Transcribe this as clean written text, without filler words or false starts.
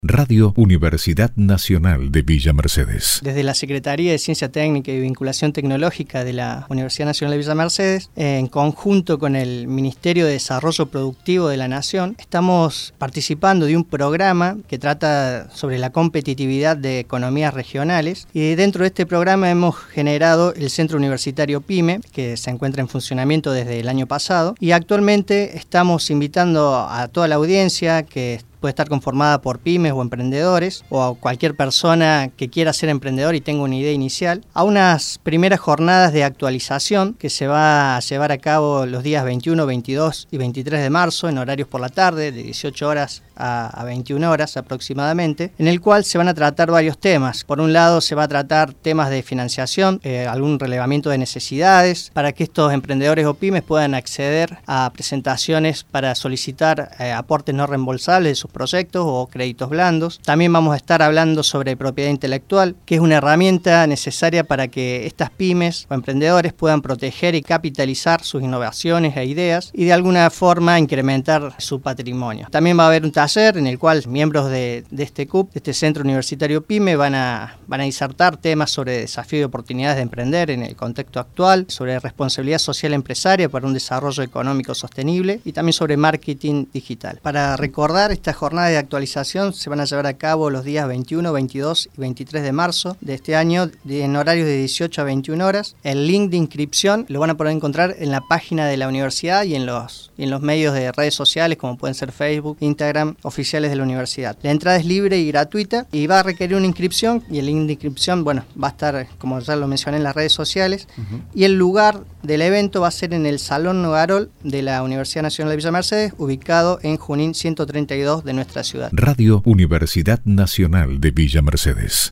Radio Universidad Nacional de Villa Mercedes. Desde la Secretaría de Ciencia Técnica y Vinculación Tecnológica de la Universidad Nacional de Villa Mercedes, en conjunto con el Ministerio de Desarrollo Productivo de la Nación, estamos participando de un programa que trata sobre la competitividad de economías regionales, y dentro de este programa hemos generado el Centro Universitario PYME, que se encuentra en funcionamiento desde el año pasado, y actualmente estamos invitando a toda la audiencia que puede estar conformada por pymes o emprendedores o a cualquier persona que quiera ser emprendedor y tenga una idea inicial, a unas primeras jornadas de actualización que se va a llevar a cabo los días 21, 22 y 23 de marzo en horarios por la tarde, de 18 horas a 21 horas aproximadamente, en el cual se van a tratar varios temas. Por un lado se va a tratar temas de financiación, algún relevamiento de necesidades, para que estos emprendedores o pymes puedan acceder a presentaciones para solicitar aportes no reembolsables de sus proyectos o créditos blandos. También vamos a estar hablando sobre propiedad intelectual, que es una herramienta necesaria para que estas pymes o emprendedores puedan proteger y capitalizar sus innovaciones e ideas y de alguna forma incrementar su patrimonio. También va a haber un taller en el cual miembros de este CUP, de este Centro Universitario PYME, van a disertar temas sobre desafíos y oportunidades de emprender en el contexto actual, sobre responsabilidad social empresaria para un desarrollo económico sostenible y también sobre marketing digital. Para recordar, estas jornadas de actualización se van a llevar a cabo los días 21, 22 y 23 de marzo de este año en horarios de 18 a 21 horas. El link de inscripción lo van a poder encontrar en la página de la universidad y en los medios de redes sociales como pueden ser Facebook, Instagram, oficiales de la universidad. La entrada es libre y gratuita y va a requerir una inscripción, y el link de inscripción, va a estar, como ya lo mencioné, en las redes sociales, y el lugar del evento va a ser en el Salón Nogarol de la Universidad Nacional de Villa Mercedes, ubicado en Junín 132 de nuestra ciudad. Radio Universidad Nacional de Villa Mercedes.